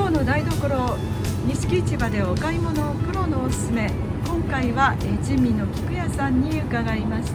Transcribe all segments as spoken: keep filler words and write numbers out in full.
今日の台所錦市場でお買い物プロのおすすめ、今回は珍味の菊屋さんに伺いました。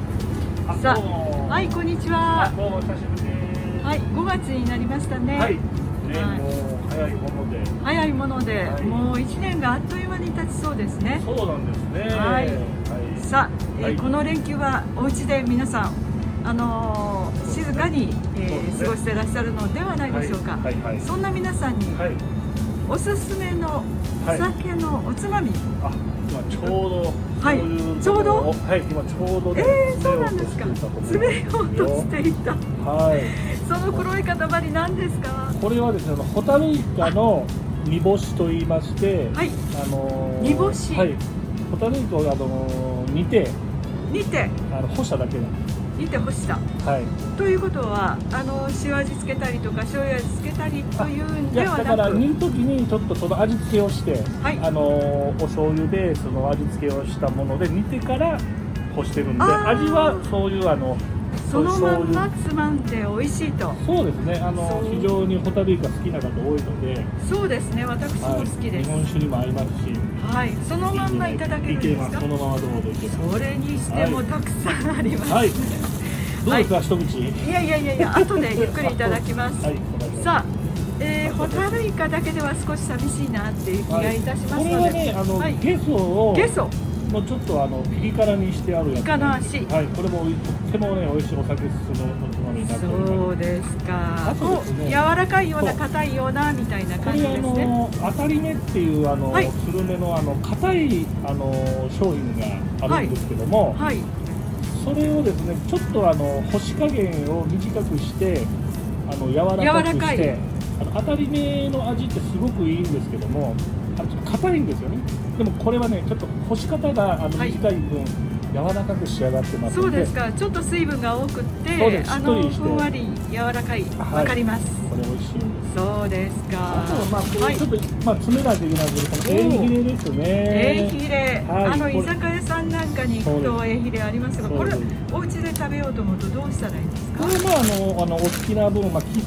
さあ、はい、こんにちは。 どうも久しぶりです。 はい、ごがつになりましたね。 はい、ね、 はい、 もう早いもので早いもので、 はい、 もういちねんがあっという間に経ちそうですね。 そうなんですね。 はい、はい、さあ、えーはい、 この連休はお家で皆さんあのー、静かに、えーね、過ごしていらっしゃるのではないでしょうか。はいはいはい、そんな皆さんに、はい、おすすめのお酒のおつまみ、 はい、あ、今ちょうどはい、ちょうど、 はい、今ちょうど、ね、 えー、そうなんですか。詰めようとしていた。 はい。 その黒い塊何ですか。 これはですね、ホタルイカの煮干しと言いまして、 はい。 あのー、 煮干し。 はい。ホタルイカをあのー、煮て、 煮て、 あの干しただけなんです。 煮て干した。 はい。 ということは、あの塩味つけたりとか醤油味つけたりというんではなく、 だから煮るときにちょっとその味付けをして、はい、あのお醤油ベースの味付けをしたもので煮てから干してるんで、味はそういうあのそのまんまつまんで美味しいと。 そうですね。あの非常にホタルイカ好きな方多いので。 そうですね。私も好きです。 はい、日本酒にも合いますし。 はい。そのまんまいただけるんですか。いけます。 そのままどうぞいけます。 それにしてもたくさんあります。 はい。どうですか、はい、一口。 いやいやいやいや、後でゆっくりいただきます。はい、さあ、えー、ホタルイカだけでは少し寂しいなっていう気がいたしますので、 はい、これはね、あの、はい、ゲソを。 ゲソ。 もうちょっとあのピリ辛にしてあるやつ、ね、 イカの足、 はい、これもとってもね美味しいお酒進むおつまみになっております。 そうですか。 あとですね、 柔らかいような硬いようなみたいな感じですね。 これあの当たり目っていうあの、はい、スルメのあの硬いあの商品があるんですけども、はいはい、それをですねちょっとあの干し加減を短くしてあの柔らかくしてあの当たり目の味ってすごくいいんですけども。硬いんですよね。でもこれはねちょっと干し方があの短い分、はい、柔らかく仕上がってますので。 そうですか。ちょっと水分が多くってあのふんわり柔らかい、わかります。 これ美味しいんです。 そうですか。 あとはまあこれちょっと、はい、まあ詰めないといけないんですけど、このエイヒレですね。 エイヒレ、はい、あの居酒屋さんなんかに行くとエイヒレありますが、これお家で食べようと思うとどうしたらいいんですか。 これまああのあのお好きな分まあ切って、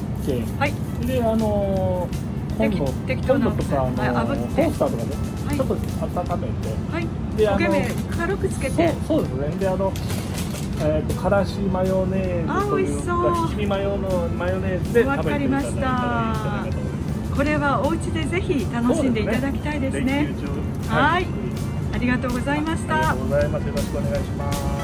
はい、であの適当なとか、あのー、 炙ってトースターとかね、はい、ちょっと温めて、 はい、で焦げ目軽くつけて、 そう、そうですね。であの、えー、とからしマヨネーズというか七味マヨのマヨネーズで食べていただいたらいいんじゃないかと思います。 これはお家でぜひ楽しんでいただきたいですね。はい、ありがとうございました。 ありがとうございます。よろしくお願いします。